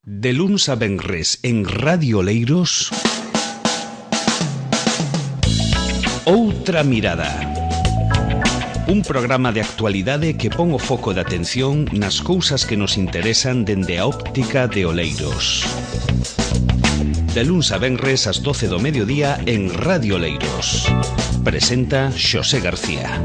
De luns a venres en Radio Oleiros, Outra Mirada. Un programa de actualidade que pon o foco de atención nas cousas que nos interesan dende a óptica de Oleiros. De luns a venres ás 12 do mediodía en Radio Oleiros. Presenta Xosé García.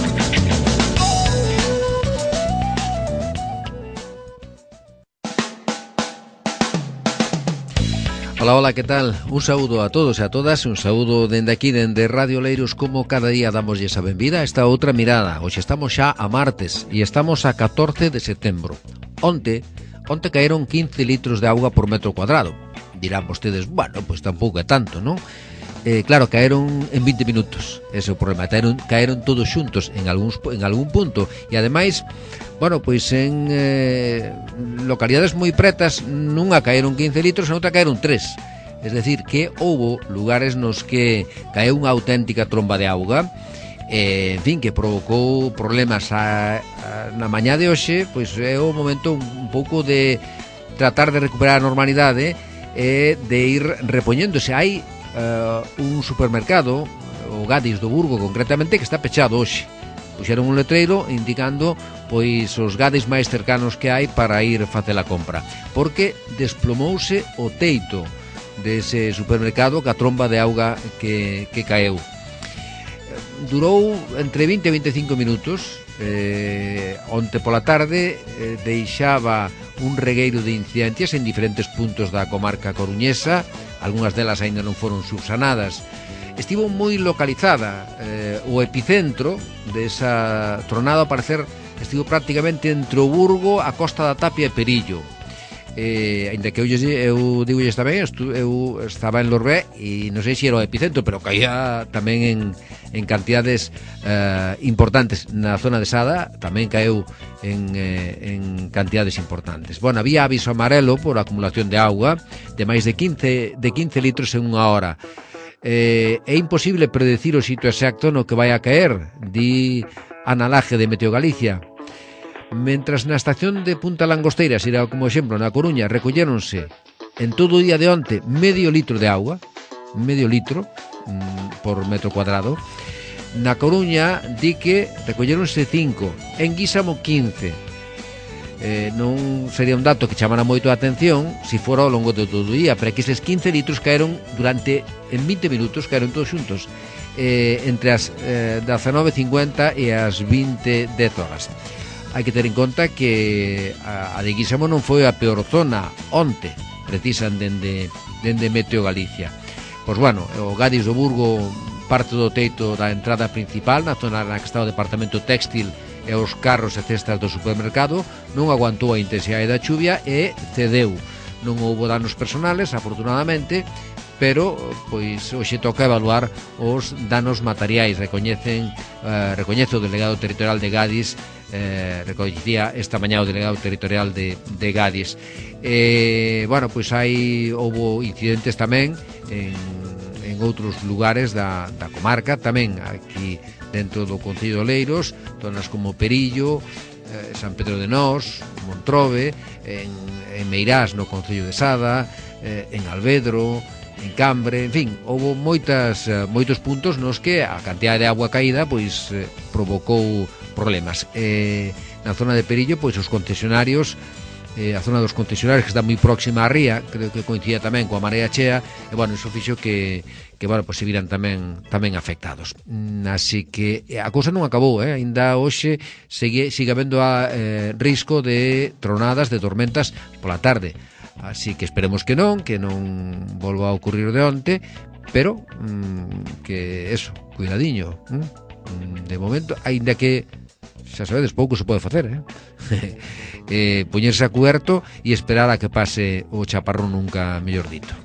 Hola, hola, ¿qué tal? Un saúdo a todos e a todas, un saúdo dende aquí, dende Radio Oleiros, como cada día damoslle esa benvida a esta outra mirada. Hoxe estamos xa a martes e estamos a 14 de setembro. Onte caeron 15 litros de auga por metro cuadrado. Dirán vostedes, bueno, pois tampouco é tanto, non? Claro, caeron en 20 minutos, ese é o problema, caeron todos xuntos en algún punto, e ademais, bueno, pois en localidades moi pretas nunha caeron 15 litros e noutra caeron 3, es decir, que houbo lugares nos que caeu unha auténtica tromba de auga, en fin, que provocou problemas na mañá de hoxe. Pois é o momento un pouco de tratar de recuperar a normalidade e de ir repoñéndose. Hai un supermercado, o Gadis do Burgo concretamente, que está pechado hoxe. Puxeron un letreiro indicando pois os Gadis máis cercanos que hai para ir facer a compra, porque desplomouse o teito dese supermercado ca tromba de auga que caeu. Durou entre 20 e 25 minutos. Onte pola tarde deixaba un regueiro de incidencias en diferentes puntos da comarca coruñesa. Algunhas delas aínda non foron subsanadas. Estivo moi localizada, o epicentro desa tronada, ao parecer, estivo prácticamente entre o Burgo, a Costa da Tapia e Perillo. Ainda que eu digolles tamén, eu estaba en Lorbé e non sei se era o epicentro, pero caía tamén en cantidades importantes. Na zona de Sada tamén caeu en cantidades importantes. Bueno, había aviso amarelo por acumulación de auga de máis de 15 litros en unha hora. É imposible predecir o sitio exacto no que vai a caer, di Ana Laje de Meteo Galicia. Mentras na estación de Punta Langosteira, será como exemplo, na Coruña, recolléronse en todo o día de onte medio litro de auga, medio litro por metro cuadrado. Na Coruña di que recolléronse 5, en Guísamo 15. Non sería un dato que chamara moito a atención se fora ao longo de todo o día, pero é que eses 15 litros caeron en 20 minutos, caeron todos xuntos, entre as 19:50 e as 20:10 horas. Hai que ter en conta que a de Guísamo non foi a peor zona onte, precisan dende Meteo Galicia. Pois bueno, o Gadis do Burgo, parte do teito da entrada principal, na zona na que está o departamento téxtil e os carros e cestas do supermercado, non aguantou a intensidade da chuvia e cedeu. Non houbo danos personales, afortunadamente, pero pois hoxe toca evaluar os danos materiais. Recoñece o delegado territorial de Gadis, recoñecía esta mañá o delegado territorial de Gadis. Bueno, pois houbo incidentes tamén en outros lugares da comarca, tamén aquí dentro do concello de Oleiros, zonas como Perillo, San Pedro de Nós, Montrobe, en Meirás no concello de Sada, en Alvedro, en Cambre, en fin, houbo moitos puntos nos que a cantidade de agua caída pois provocou problemas. Na zona de Perillo, pois os concesionarios, a zona dos concesionarios, que está moi próxima á ría, creo que coincida tamén coa marea chea, e bueno, iso fixo que bueno, pois se viran tamén afectados. Así que a cousa non acabou, aínda hoxe sigue habendo risco de tronadas, de tormentas pola tarde. Así que esperemos que non volva a ocurrir de onte, pero que eso, cuidadiño. De momento, aínda que xa sabedes, pouco se pode facer, poñerse a cuberto e esperar a que pase o chaparrón, nunca mellor dito.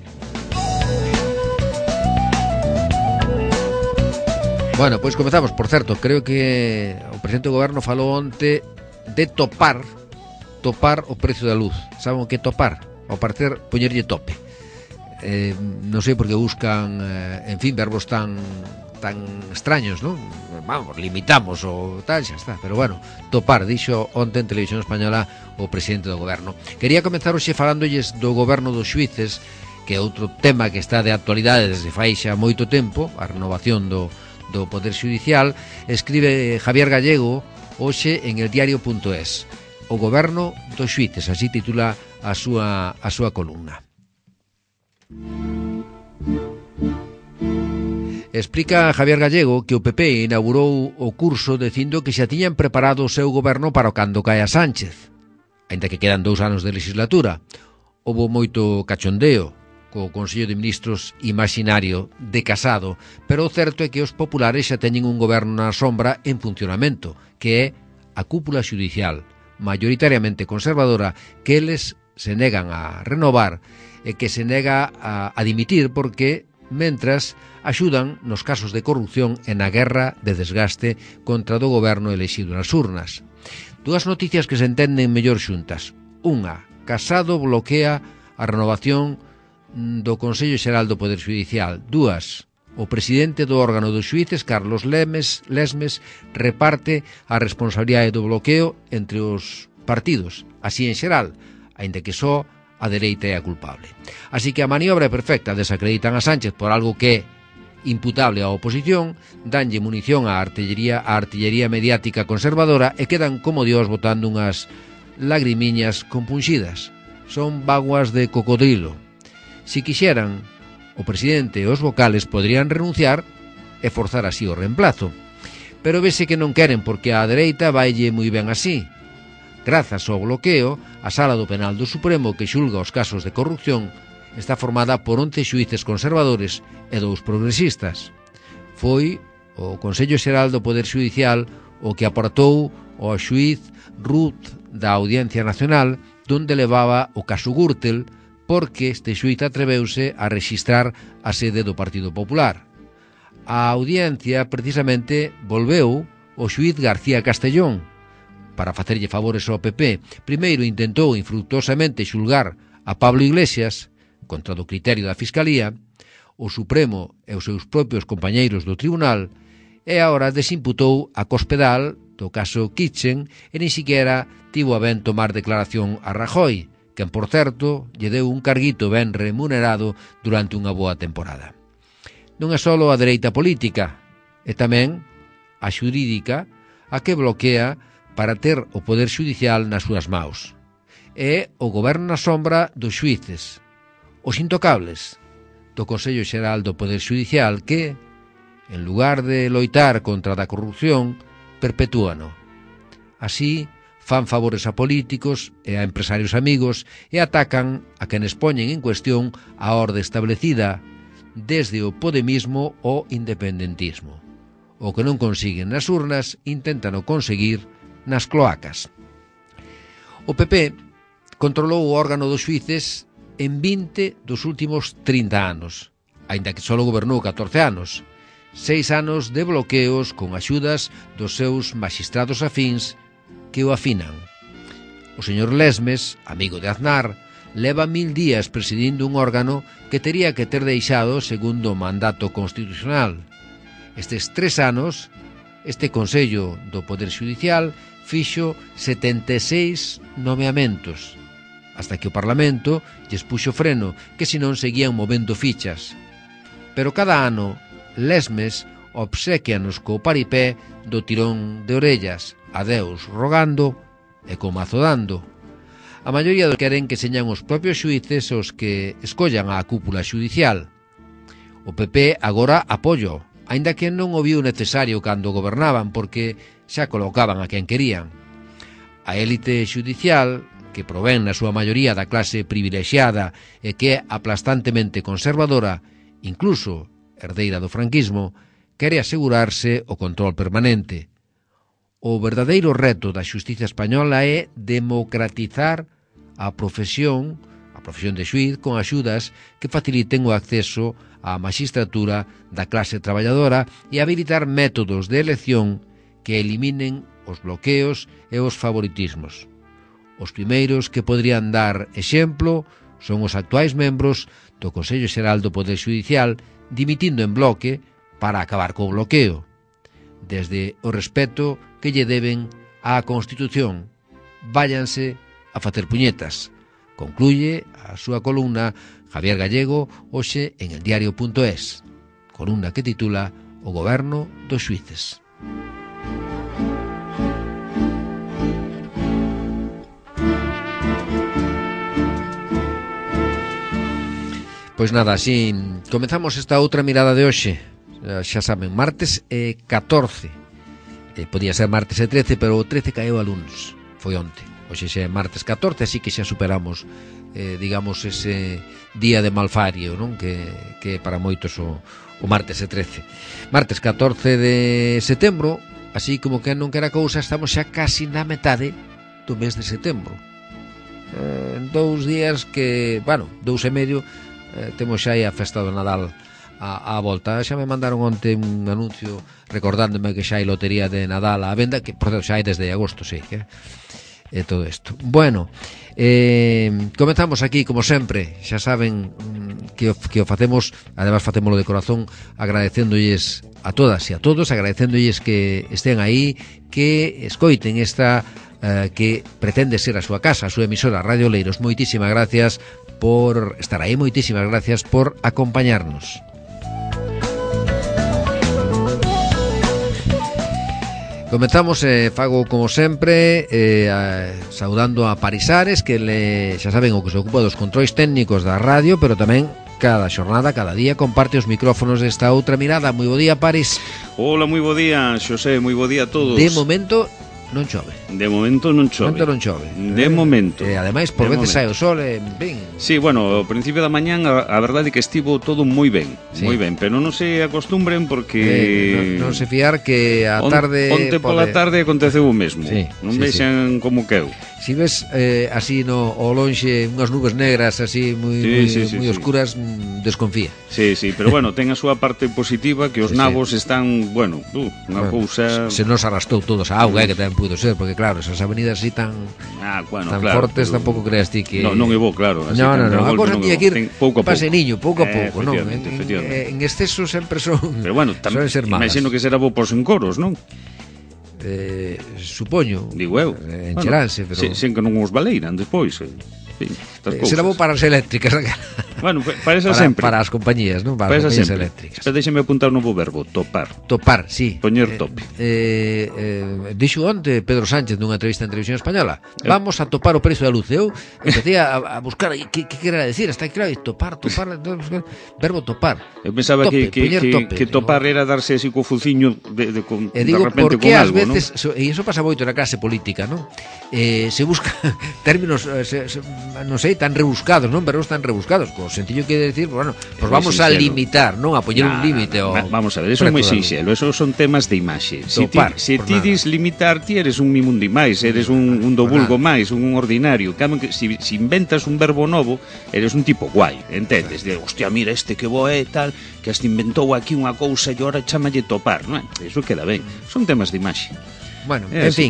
Bueno, pois comezamos. Por certo, creo que o presidente do goberno falou onte de topar o precio da luz. Saben o que topar? Ao parecer, poñerlle tope. Non sei por que buscan, en fin, verbos tan tan extraños, non? Vamos, limitamos o tal, xa está. Pero bueno, topar, dixo onte en Televisión Española o presidente do goberno. Quería comenzar hoxe falándolles do goberno dos xuíces, que é outro tema que está de actualidade desde fai xa moito tempo, a renovación do Poder Xudicial. Escribe Javier Gallego hoxe en el diario.es. O goberno dos xuíces, así titula a súa columna. Explica Javier Gallego que o PP inaugurou o curso dicindo que xa tiñan preparado o seu goberno para cando caia Sánchez, aínda que quedan 2 anos de legislatura. Houbo moito cachondeo co Consello de Ministros imaginario de Casado, pero o certo é que os populares xa teñen un goberno na sombra en funcionamento, que é a cúpula xudicial, maioritariamente conservadora, que eles se negan a renovar e que se nega a dimitir porque, mentras, axudan nos casos de corrupción e na guerra de desgaste contra do goberno elexido nas urnas. 2 noticias que se entenden mellor xuntas. Unha, Casado bloquea a renovación do Consello Xeral do Poder Xudicial. 2, o presidente do órgano dos xuíces, Carlos Lesmes, reparte a responsabilidade do bloqueo entre os partidos, así en xeral, aínda que só a dereita é a culpable. Así que a maniobra é perfecta, desacreditan a Sánchez por algo que é imputable á oposición, danlle munición á artillería mediática conservadora e quedan como Dios botando unhas lagrimiñas compunxidas. Son vaguas de cocodrilo. Si quixeran, o presidente e os vocales poderían renunciar e forzar así o reemplazo. Pero vese que non queren porque á dereita vaille moi ben así. Grazas ao bloqueo, a Sala do Penal do Supremo que xulga os casos de corrupción está formada por 11 xuíces conservadores e 2 progresistas. Foi o Consello Xeral do Poder Xudicial o que apartou ao xuíz Ruth da Audiencia Nacional, donde levaba o caso Gürtel, porque este xuíz atreveuse a rexistrar a sede do Partido Popular. A audiencia, precisamente, volveu o xuíz García Castellón para facerlle favores ao PP. Primeiro intentou infructuosamente xulgar a Pablo Iglesias contra do criterio da Fiscalía, o Supremo e os seus propios compañeiros do Tribunal, e agora desimputou a Cospedal do caso Kitchen e nin siquiera tivo a ben tomar declaración a Rajoy, quen, por certo, lle deu un carguito ben remunerado durante unha boa temporada. Non é só a dereita política, é tamén a xurídica a que bloquea para ter o poder xudicial nas súas maus. É o goberno na sombra dos xuíces, os intocables do Consello Xeral do Poder Xudicial que, en lugar de loitar contra a corrupción, perpetúano. Así, fan favores a políticos e a empresarios amigos e atacan a quenes poñen en cuestión a orde establecida desde o podemismo ou independentismo. O que non consiguen nas urnas, intentan o conseguir nas cloacas. O PP controlou o órgano dos xuíces en 20 dos últimos 30 anos, aínda que só gobernou 14 anos, 6 anos de bloqueos con axudas dos seus magistrados afíns que o afinan. O señor Lesmes, amigo de Aznar, leva 1000 días presidindo un órgano que tería que ter deixado segundo o mandato constitucional. Estes 3 anos, este Consello do Poder Xudicial fixo 76 nomeamentos, hasta que o Parlamento lles puxo freno, que senón seguían movendo fichas. Pero cada ano, Lesmes obsequianos co paripé do tirón de orellas, a Deus rogando e co mazo dando. A maioría queren que señan os propios xuíces os que escollan a cúpula xudicial. O PP agora apoio, aínda que non o viu necesario cando gobernaban, porque xa colocaban a quen querían. A élite xudicial, que provén na súa maioría da clase privilexiada e que é aplastantemente conservadora, incluso herdeira do franquismo, quere asegurarse o control permanente. O verdadeiro reto da xustiza española é democratizar a profesión de xuíz con axudas que faciliten o acceso á magistratura da clase traballadora e habilitar métodos de elección que eliminen os bloqueos e os favoritismos. Os primeiros que poderían dar exemplo son os actuais membros do Consello Xeral do Poder Xudicial, dimitindo en bloque para acabar co bloqueo, desde o respeto que lle deben á Constitución. Váyanse a facer puñetas. Concluye a súa columna Javier Gallego hoxe en eldiario.es, columna que titula O goberno dos xuíces. Pois nada, así comezamos esta outra mirada de hoxe. Xa saben, martes 14. Podía ser martes 13, pero o 13 caeu a lunes. Foi onte. Hoxe xa é martes 14, así que xa superamos, digamos, ese día de malfario, non? Que para moitos o martes 13. Martes 14 de setembro, así como que non quera cousa, estamos xa casi na metade do mes de setembro. En 2 días que, bueno, 2 e medio, temos xa aí a festa do Nadal a volta. Xa me mandaron onte un anuncio recordándome que xa hai lotería de Nadal á venda, que por certo xa hai desde agosto, sí, que todo isto. Bueno, comenzamos aquí como sempre. Xa saben que o facemos, además facémolo de corazón, agradecéndolles a todas e a todos, agradecéndolles que estén aí, que escoiten esta que pretende ser a súa casa, a súa emisora Radio Oleiros. Moitísimas gracias por estar aí, moitísimas gracias por acompañarnos. Comenzamos, fago como sempre, saudando a Parisares, que xa saben o que se ocupa dos controis técnicos da radio, pero tamén cada xornada, cada día, comparte os micrófonos desta outra mirada. Moi bo día, Paris. Hola, moi bo día, Xosé, moi bo día a todos. De momento non chove. De momento non chove. De momento. Ademais, por veces sae o sol, ben. Sí, bueno, ao principio da mañán a verdade é que estivo todo moi ben, sí. Moi ben, pero non se acostumbren porque non se fiar que a tarde onte pola tarde aconteceu o mesmo. Sí, non vexan como queu. Si ves así ao lonxe unhas nubes negras así moi oscuras, desconfía. Sí, pero bueno, ten a súa parte positiva, que os nabos están, bueno, unha cousa. Se nos arrastrou todos a auga, que tamén pudo ser, porque claro, esas avenidas así tan fortes, tampouco creas ti que non é bo, claro. No, a cosa tiña que ir paseniño, pouco a pouco, non? Efectivamente. En exceso sempre son. Pero bueno, imagino que será bo por encoros, non? Supoño. Digo eu. Encheranse, pero sen que non os valeiran despois. Será bo para as eléctricas. Bueno, para esas sempre. Para as compañías, non? Para as compañías eléctricas. Pero déxeme apuntar un novo verbo, topar. Topar, sí. Poñer tope. Dixo onte Pedro Sánchez nunha entrevista en Televisión Española, vamos a topar o precio da luz. Eu empecé a buscar que quera decir, hasta claro, topar, verbo topar. Eu pensaba tope, que topar era darse así co fuciño de digo, repente porque con ás algo, veces, e iso pasa moito na clase política, non? Se busca términos non sei, tan rebuscados, non? Verbos tan rebuscados, co sentido que decir, bueno, pues vamos a limitar, non? A poñer un límite vamos a ver, eso é moi sinxelo, eso son temas de imaxe. Se ti dis limitar, ti eres un mimundi máis, eres un do vulgo máis, un ordinario. Se inventas un verbo novo, eres un tipo guai, entendes? De, hostia, mira este que bo é tal, que hasta inventou aquí unha cousa e agora chámalle topar, non? Eso queda ben. Son temas de imaxe. Bueno, en fin,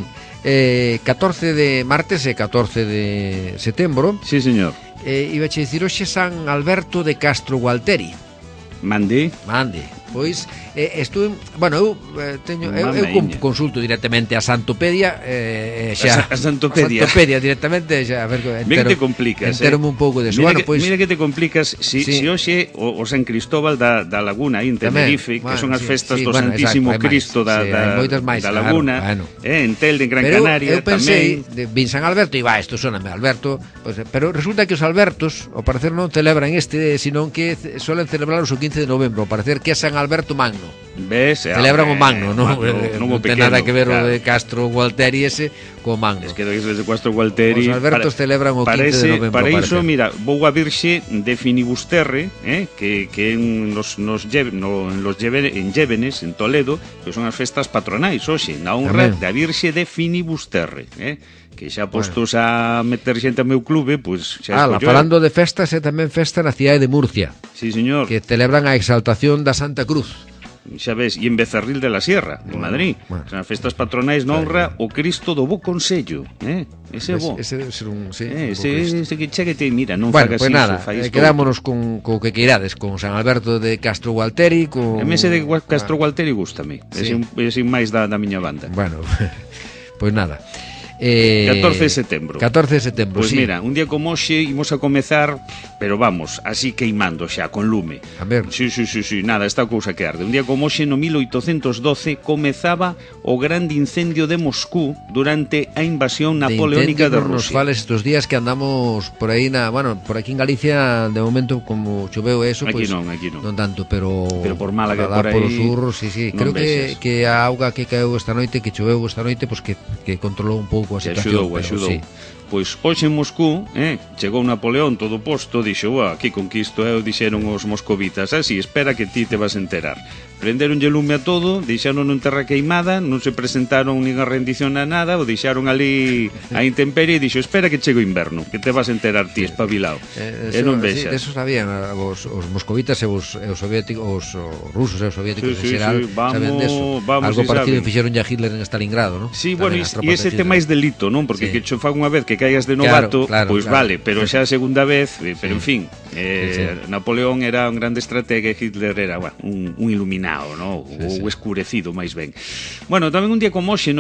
14 de martes e 14 de setembro. Sí, señor. Iba a dicir hoxe San Alberto de Castro Gualteri. Mande. Pois estuve, bueno, eu consulto directamente a Santopedia, xa a Santopedia directamente, xa a ver, mira que te complicas, enteromo un pouco de eso. Bueno, pois mira que te complicas si hoxe o San Cristóbal da Laguna aí en Tenerife, que son as festas do Santísimo Cristo da Laguna, en Telde, en Gran Canaria. Eu pensei, vin San Alberto e isto soname Alberto, pero resulta que os Albertos ao parecer non celebran sino que suelen celebrarlos o 15 de novembro, ao parecer que é San Alberto Magno. Ves? Celebran o Magno, non ten nada que ver o de Castro Gualteri ese co Magno. Es que desde Castro Gualteri os Albertos celebran o 15 de novembro. Para iso, mira, vou a virxe de Finibusterre, que en Llévenes, en Toledo, que son as festas patronais hoxe, na honra da virxe de Finibusterre, que xa postos a meter xente ao meu clube, pois xa escollo. Falando de festas, é tamén festa na cidade de Murcia. Sí, señor. Que celebran a exaltación da Santa Cruz. xa ves, e en Becerril de la Sierra, en Madrid. As festas patronais na honra o Cristo do Bo Consello, ese é bo. Ese debe ser un, sí, ese que cheguete, mira, non bueno, fagas pues iso, nada, quedámonos con que queirades, con San Alberto de Castro Gualteri, con... A mese de Castro Gualteri gústame, sí. É máis da miña banda. Bueno, pues nada. 14 de setembro. 14 de setembro, pues sí. Mira, un día como hoxe imos a comezar, pero vamos, así queimando xa, con lume. A ver. Sí, nada, esta cousa que arde. Un día como hoxe, no 1812, comezaba o grande incendio de Moscú durante a invasión napoleónica de Rusia. Nos fales estos días que andamos por aí por aquí en Galicia, de momento, como choveu eso, aquí pues, non tanto, pero por Málaga, por aí, polo sur, sí. Creo que a auga que caeu esta noite, que choveu esta noite, pues que controlou un pouco a situación. Axudou. Sí. Pois hoxe en Moscú, chegou Napoleón todo posto, dixo, aquí conquisto, dixeron os moscovitas, así, espera que ti te vas a enterar. Prenderonlle lume a todo, deixaron en terra queimada, non se presentaron nin a rendición a nada, o deixaron ali a intemperie e dixo, espera que chego o inverno, que te vas a enterar ti, espabilado. E non vexas. Eso sabían os moscovitas e os soviéticos, os rusos e os soviéticos en xeral, saben deso. Algo parecido fixeron ya Hitler en Stalingrado, ¿no? Sí, bueno, e ese tema máis delito, non? Porque que cho faga unha vez que caigas de novato, pois vale, pero xa a segunda vez, pero en fin, Napoleón era un grande estratega e Hitler era un iluminado, ¿no? Ou escurecido, máis ben. Bueno, tamén un día como hoxe, no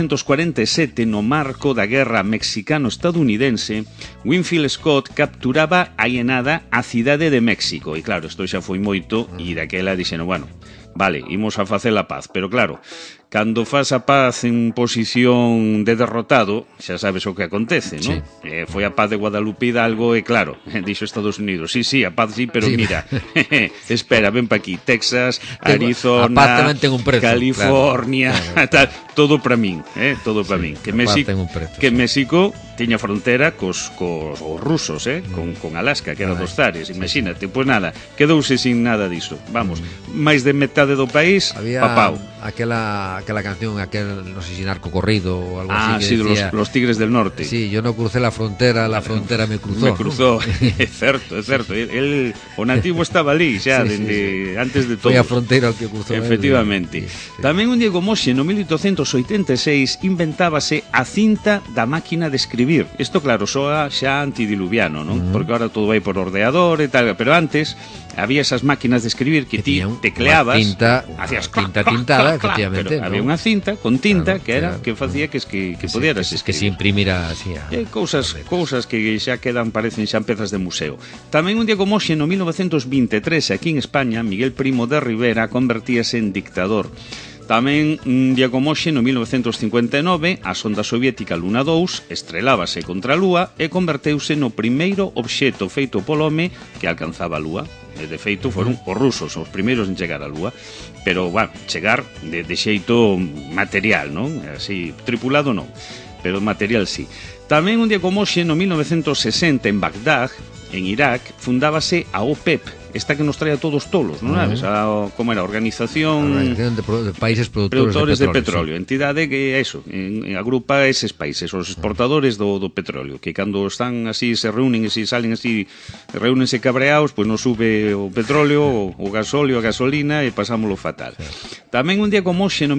1847, no marco da guerra mexicano-estadounidense, Winfield Scott capturaba alienada a cidade de México. E claro, isto xa foi moito, e daquela dixeron, bueno, vale, imos a facer a paz, pero claro, cando faz a paz en posición de derrotado, xa sabes o que acontece, ¿no? Sí. Foi a paz de Guadalupe Hidalgo e claro, dixo Estados Unidos, sí, a paz sí, pero mira, espera, ven pa aquí, Texas, Arizona, California, tal, todo para min, todo para min. Que México tiña frontera cos rusos, con Alaska, que era dos zares, imagínate, pois nada, quedouse sin nada diso, vamos, máis de metade do país, papau. Aquela canción, no sé si narco corrido o algo así. Sí, decía, los Tigres del Norte. Sí, yo no crucé la frontera me cruzó. Me cruzó, é certo. El, o nativo estaba ali xa, antes de todo. Foi a fronteira ao que cruzou. Efectivamente. Tamén un día como hoxe, no 1886, inventábase a cinta da máquina de escribir. Isto, claro, soa xa antidiluviano, non? Porque ahora todo vai por ordenador e tal, pero antes había esas máquinas de escribir que ti tecleabas, hacías tinta tintada, efectivamente, había unha cinta con tinta que era que facía que pudieras escribir. Que se imprimira así. Cousas que xa quedan, parecen xa pezas de museo. Tamén un día como hoxe, no 1923, aquí en España, Miguel Primo de Rivera convertíase en dictador. Tamén un día como hoxe, no 1959, a sonda soviética Luna 2 estrelábase contra a Lúa e converteuse no primeiro obxecto feito polo home que alcanzaba a Lúa. De feito, foron os rusos os primeiros en chegar á Lúa, pero, bueno, chegar de xeito material, non? Así, tripulado non, pero material sí. Tamén un día como hoxe, no 1960, en Bagdad, en Irak, fundábase a OPEP, esta que nos trae a todos tolos, non sabes? Como era? Organización de Países Produtores de Petróleo. Sí. Entidade que, eso, agrupa eses países, os exportadores do petróleo, que cando están así, se reúnen e se salen así, reúnense cabreados, pois nos sube o petróleo, o gasóleo, a gasolina e pasámoslo fatal. Sí. Tamén un día como hoxe, no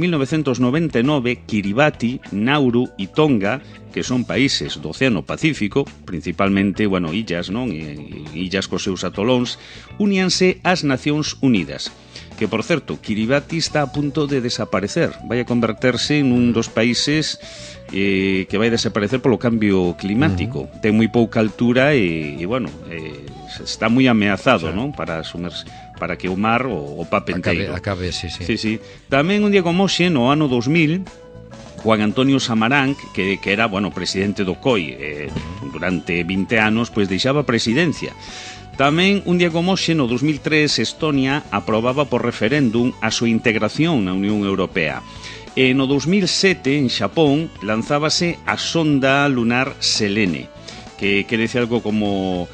1999, Kiribati, Nauru e Tonga, que son países do Océano Pacífico, principalmente, bueno, illas, non? Illas cos seus atolóns, uníanse ás Nacións Unidas. Que, por certo, Kiribati está a punto de desaparecer. Vai a converterse en un dos países que vai desaparecer polo cambio climático. Ten moi pouca altura e bueno, está moi ameazado, non? Para que o mar o pape enteiro. Acabe, sí. Tamén un día como hoxe, no ano 2000, Juan Antonio Samaranch, que era, bueno, presidente do COI durante 20 anos, pois deixaba a presidencia. Tamén, un día como hoxe, no 2003, Estonia aprobaba por referéndum a súa integración na Unión Europea. E no 2007, en Xapón, lanzábase a sonda lunar Selene, que quere decir algo como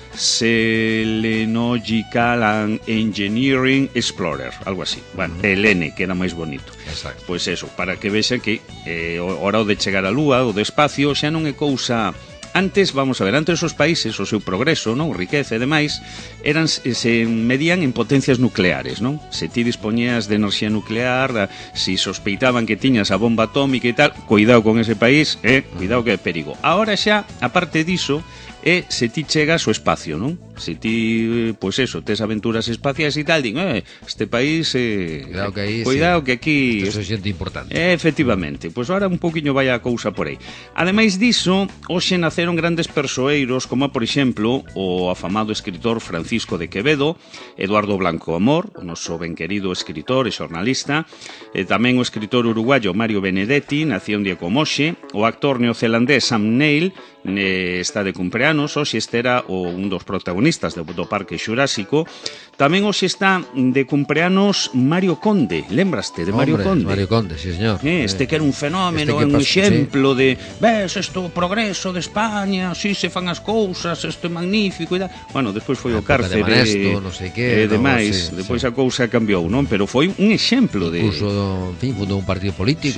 Selenogical Engineering Explorer, algo así. Bueno, Selene, que era máis bonito. Exacto. Pois eso, para que vexan que hora o de chegar á Lúa, o de espacio, xa non é cousa Antes, vamos a ver, antes os países, o seu progreso, non, riqueza e demais, se medían en potencias nucleares, non? Se ti dispoñías de enerxía nuclear, si sospeitaban que tiñas a bomba atómica e tal, cuidado con ese país, cuidado que é perigo. Ahora xa, aparte diso, se ti chegas ao espacio, non? Se ti, pois eso, tes aventuras espaciais e tal, din, este país, cuidado que aquí... Isto é xente importante. Efectivamente, pois ahora un pouquiño vai a cousa por aí. Ademais diso, hoxe naceron grandes persoeiros, como por exemplo, o afamado escritor Francisco de Quevedo, Eduardo Blanco Amor, o noso ben querido escritor e xornalista, tamén o escritor uruguayo Mario Benedetti, nacía un día como hoxe, o actor neozelandés Sam Neill, está de cumpleanos, hoxe este era un dos protagonistas do Parque Xurásico. Tamén hoxe está de cumpleanos Mario Conde, lembraste de Mario Conde? Mario Conde, sí, señor. Este que era un fenómeno, un exemplo de, ves, isto progreso de España, así se fan as cousas, isto é magnífico e tal. Bueno, despois foi o cárcere, non sei que, demais, despois a cousa cambiou, non? Pero foi un exemplo de... Incluso, en fin, fundou un partido político,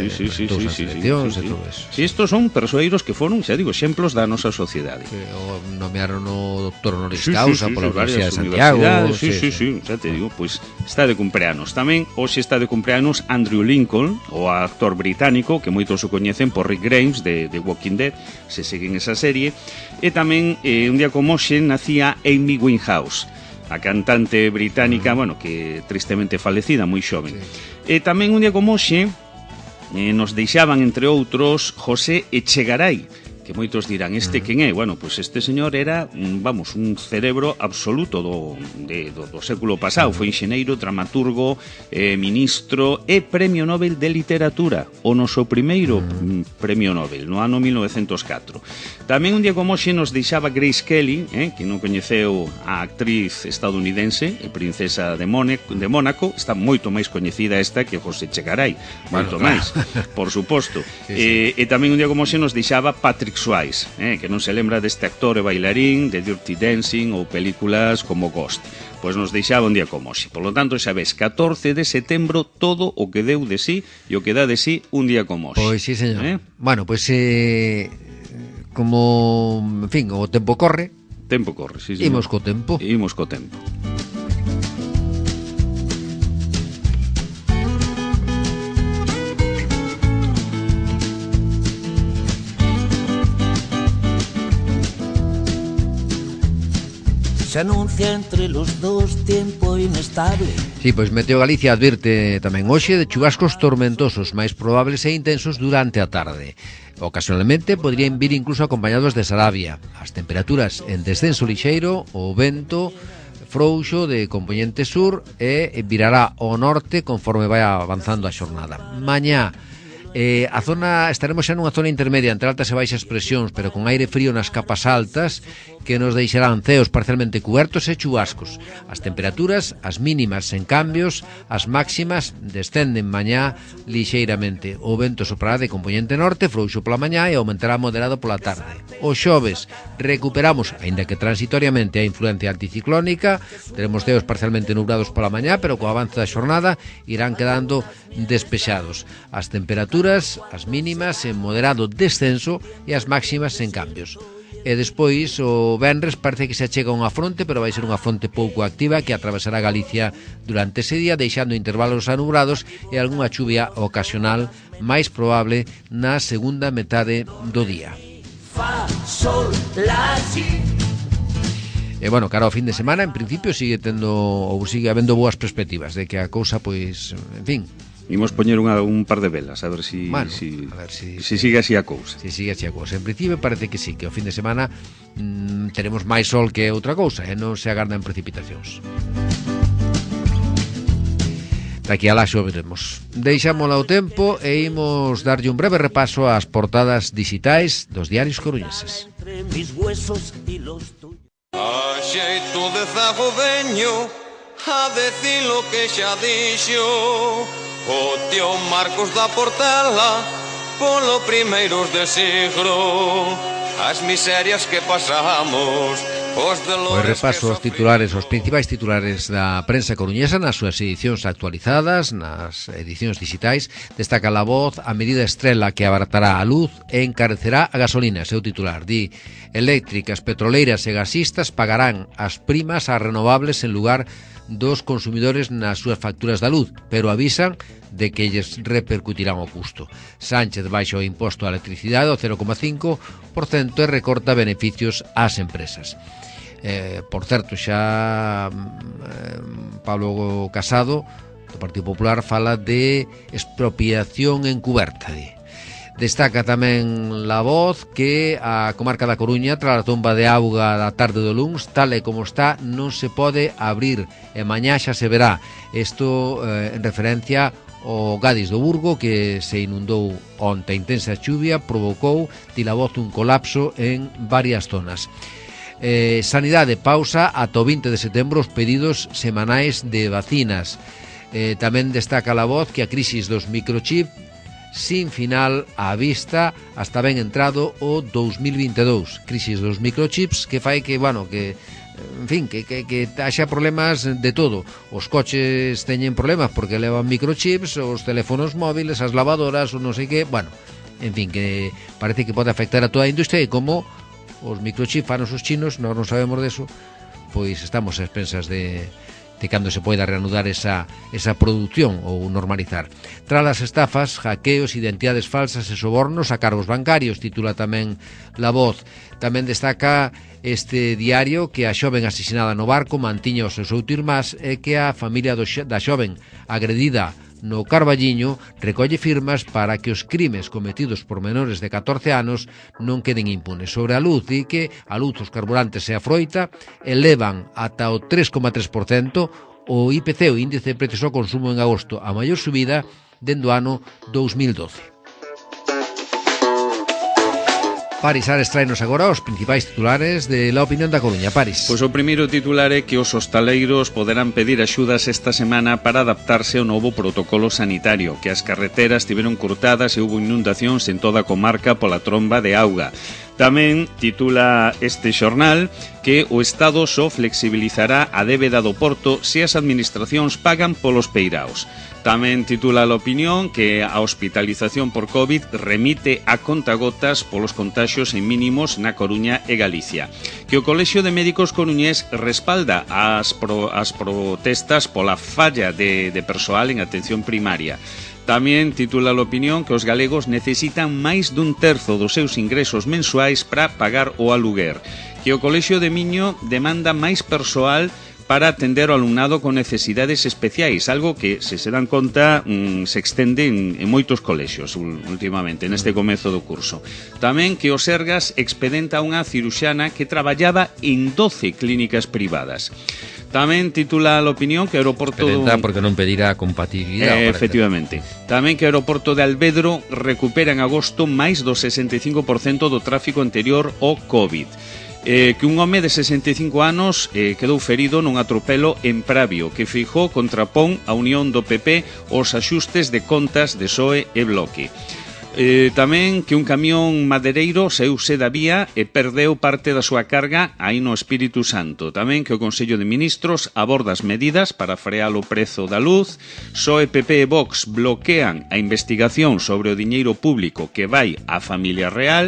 Estos son persoeiros que foron, xa digo, exemplos da nosa sociedade. Nomearon o doctor honoris causa pola Universidade de Santiago. Sí, xa te digo, pois está de cumpleanos. Tamén hoxe está de cumpleanos Andrew Lincoln, o actor británico que moitos o coñecen por Rick Grimes de Walking Dead, se seguen esa serie. E tamén un día como hoxe nacía Amy Winehouse, a cantante británica, bueno, que tristemente falecida, moi xoven. E tamén un día como hoxe nos deixaban, entre outros, José Echegaray, que moitos dirán, quen é? Bueno, pois este señor era, vamos, un cerebro absoluto do século pasado. Foi enxeneiro, dramaturgo, ministro e Premio Nobel de Literatura, o noso primeiro Premio Nobel, no ano 1904. Tamén un día como hoxe nos deixaba Grace Kelly, que non coñeceu a actriz estadounidense, princesa de Mónaco, está moito máis coñecida esta que José Echegaray, moito máis, por suposto. E tamén un día como hoxe nos deixaba Patrick Swayze, que non se lembra deste actor e bailarín de Dirty Dancing ou películas como Ghost. Pois nos deixaba un día como hoxe. Por lo tanto, xa ves, 14 de setembro, todo o que deu de sí e o que dá de sí un día como hoxe. Pois sí, señor. Bueno, pois como, en fin, o tempo corre. Tempo corre, sí, señor. Imos co tempo. Se anuncia entre los dos tiempo inestable. Sí, pois Meteo Galicia advirte tamén hoxe de chubascos tormentosos máis probables e intensos durante a tarde. Ocasionalmente poderían vir incluso acompañados de sarabia. As temperaturas en descenso lixeiro, o vento frouxo de compoñente sur e virará ao norte conforme vai avanzando a xornada. Mañá estaremos xa nunha zona intermedia entre altas e baixas presións, pero con aire frío nas capas altas que nos deixarán ceos parcialmente cubertos e chubascos. As temperaturas, as mínimas sen cambios, as máximas descenden mañá lixeiramente. O vento soprará de compoñente norte, frouxo pola mañá e aumentará moderado pola tarde. O xoves recuperamos, aínda que transitoriamente, a influencia anticiclónica. Teremos ceos parcialmente nublados pola mañá, pero co avance da xornada irán quedando despexados. As temperaturas, as mínimas en moderado descenso e as máximas sen cambios. E despois o venres parece que se achega unha fronte, pero vai ser unha fronte pouco activa que atravesará Galicia durante ese día, deixando intervalos anubrados e algunha chuvia ocasional máis probable na segunda metade do día. E bueno, cara ao fin de semana, en principio sigue habendo boas perspectivas de que a cousa, pois, en fin, imos poñer un par de velas, a ver si sigue así a cousa. Si sigue así a cousa. En principio parece que sí, que o fin de semana teremos máis sol que outra cousa, e non se agardan precipitacións. Daqui alá xo veremos. Deixámola o tempo e imos darlle un breve repaso ás portadas digitais dos diarios coruñeses. A xeito de zago veño a decir lo que xa dixo o tío Marcos da Portela polo primeiros de siglo. As miserias que pasamos Pois repaso os titulares, os principais titulares da prensa coruñesa nas súas edicións actualizadas, nas edicións digitais. Destaca La Voz: a medida estrela que abaratará a luz e encarecerá a gasolina. Seu titular di: eléctricas, petroleiras e gasistas pagarán as primas ás renovables en lugar dos consumidores nas súas facturas da luz, pero avisan de que lles repercutirán o custo. Sánchez baixa o imposto á electricidade ao 0,5% e recorta beneficios ás empresas. Por certo, xa Pablo Casado do Partido Popular fala de expropiación encuberta. Destaca tamén La Voz que a comarca da Coruña, tras a tomba de auga da tarde do luns, tal e como está, non se pode abrir e mañá xa se verá. Isto en referencia ao Gadis do Burgo, que se inundou onte. A intensa chuvia provocou, di La Voz, un colapso en varias zonas. Sanidade pausa ata o 20 de setembro os pedidos semanais de vacinas. Tamén destaca La Voz que a crisis dos microchip sin final á vista hasta ben entrado o 2022. Crisis dos microchips que fai que, bueno, que en fin, que haxa problemas de todo. Os coches teñen problemas porque levan microchips, os teléfonos móviles, as lavadoras, o non sei que, bueno, en fin, que parece que pode afectar a toda a industria. E como os microchips fanos os chinos, nós non sabemos deso, pois estamos a expensas de cando se poida reanudar esa produción ou normalizar. Tras as estafas, hackeos, identidades falsas e sobornos a cargos bancarios, titula tamén La Voz. Tamén destaca este diario que a xoven asesinada no barco mantiña os seus 8 irmás e que a familia da xoven agredida no Carballiño recolle firmas para que os crimes cometidos por menores de 14 anos non queden impunes. Sobre a luz, di que a luz, os carburantes e a froita elevan ata o 3,3% o IPC, o índice de precios ao consumo, en agosto, a maior subida dende o ano 2012. Paris Ares traenos agora os principais titulares de La Opinión da Coruña. Paris. Pois o primeiro titular é que os hostaleiros poderán pedir axudas esta semana para adaptarse ao novo protocolo sanitario, que as carreteras tiveron cortadas e hubo inundacións en toda a comarca pola tromba de auga. Tamén titula este xornal que o Estado só flexibilizará a débeda do Porto se as administracións pagan polos peiraos. Tamén titula La Opinión que a hospitalización por COVID remite a contagotas polos contaxios en mínimos na Coruña e Galicia. Que o Colexio de Médicos coruñés respalda as protestas pola falla de persoal en atención primaria. Tamén titula La Opinión que os galegos necesitan máis dun terzo dos seus ingresos mensuais para pagar o aluguer. Que o Colexio de Miño demanda máis persoal para atender ao alumnado con necesidades especiais, algo que, se dan conta, se extende en moitos colexios últimamente, neste comezo do curso. Tamén que o Sergas expedenta unha ciruxana que traballaba en 12 clínicas privadas. Tamén titula La Opinión que o aeroporto... Expedenta porque non pedirá compatibilidade. Efectivamente. Tamén que o aeroporto de Alvedro recupera en agosto máis do 65% do tráfico anterior ao COVID. Que un home de 65 anos quedou ferido nun atropelo en Pravio, que Feijóo contrapón a unión do PP aos axustes de contas de PSOE e Bloque. Tamén que un camión madereiro saíuse da vía e perdeu parte da súa carga aí no Espírito Santo. Tamén que o Consello de Ministros aborda as medidas para frear o prezo da luz. PSOE, PP e Vox bloquean a investigación sobre o diñeiro público que vai á familia real.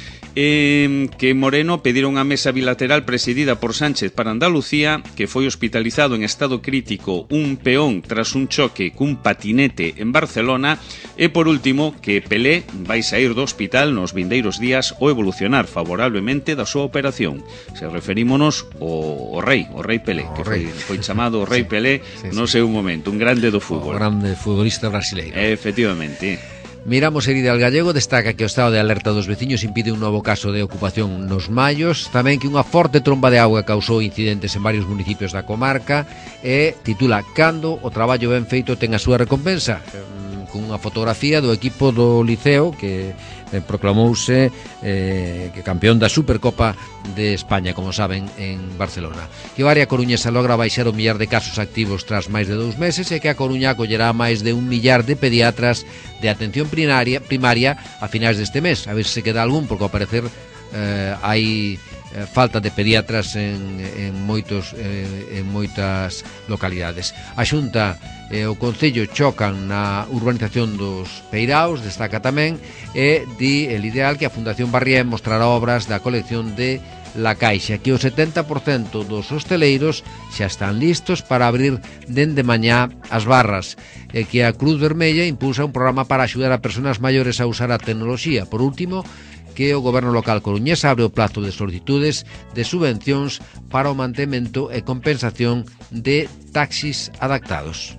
Que Moreno pediron unha mesa bilateral presidida por Sánchez para Andalucía, que foi hospitalizado en estado crítico un peón tras un choque cun patinete en Barcelona, e por último que Pelé vai sair do hospital nos vindeiros días ou evolucionar favorablemente da súa operación. Se referímonos ao rei Pelé, que foi chamado o rei Pelé no seu momento, un grande do fútbol. O grande futbolista brasileiro. Efectivamente. Miramos Herida al Gallego, destaca que o estado de alerta dos veciños impide un novo caso de ocupación nos Mallos, tamén que unha forte tromba de auga causou incidentes en varios municipios da comarca, e titula Cando o traballo ben feito ten a súa recompensa, con unha fotografía do equipo do Liceo que proclamouse que campeón da Supercopa de España, como saben, en Barcelona. Que o área coruñesa logra baixar o millar de casos activos tras máis de 2 meses e que a Coruña acollerá máis de 1 millar de pediatras de atención primaria a finais deste mes. A ver se queda algún, porque ao parecer hai falta de pediatras en moitas localidades. A Xunta e o Concello chocan na urbanización dos Peiraos, destaca tamén, e di el ideal que a Fundación Barrién mostrará obras da colección de La Caixa, que o 70% dos hosteleiros xa están listos para abrir dende mañá as barras, e que a Cruz Vermella impulsa un programa para axudar a persoas maiores a usar a tecnoloxía. Por último, que o Goberno local coruñés abre o plazo de solicitudes de subvencións para o mantemento e compensación de taxis adaptados.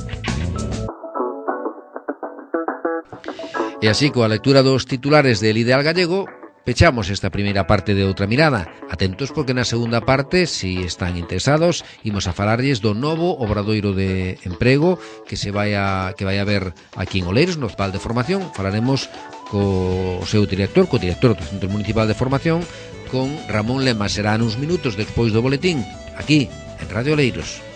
E así, coa lectura dos titulares del Ideal Gallego, pechamos esta primeira parte de Outra Mirada. Atentos porque na segunda parte, si están interesados, imos a falarlles do novo obradoiro de emprego que vai a haber aquí en Oleiros, no Hospital de Formación. Falaremos co director do Centro Municipal de Formación, con Ramón Lema. Será uns minutos despois do boletín, aquí en Radio Oleiros.